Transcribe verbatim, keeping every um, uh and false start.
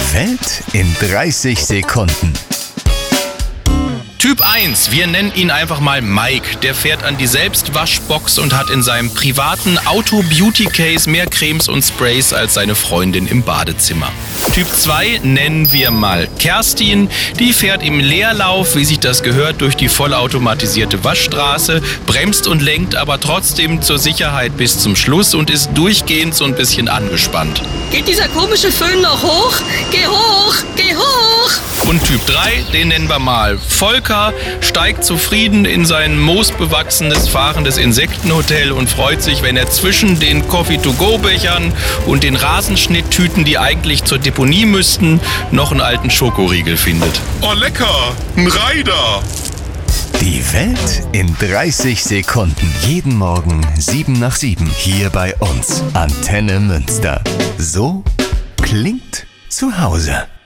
Die Welt in dreißig Sekunden. Typ eins, wir nennen ihn einfach mal Mike. Der fährt an die Selbstwaschbox und hat in seinem privaten Auto-Beauty-Case mehr Cremes und Sprays als seine Freundin im Badezimmer. Typ zwei nennen wir mal Kerstin. Die fährt im Leerlauf, wie sich das gehört, durch die vollautomatisierte Waschstraße, bremst und lenkt aber trotzdem zur Sicherheit bis zum Schluss und ist durchgehend so ein bisschen angespannt. Geht dieser komische Föhn noch hoch? Geh hoch, geh hoch! Und Typ drei, den nennen wir mal Volker, steigt zufrieden in sein moosbewachsenes, fahrendes Insektenhotel und freut sich, wenn er zwischen den Coffee-to-go-Bechern und den Rasenschnitttüten, die eigentlich zur Deponie müssten, noch einen alten Schokoriegel findet. Oh lecker, ein Reider! Die Welt in dreißig Sekunden. Jeden Morgen sieben nach sieben hier bei uns. Antenne Münster. So klingt zu Hause.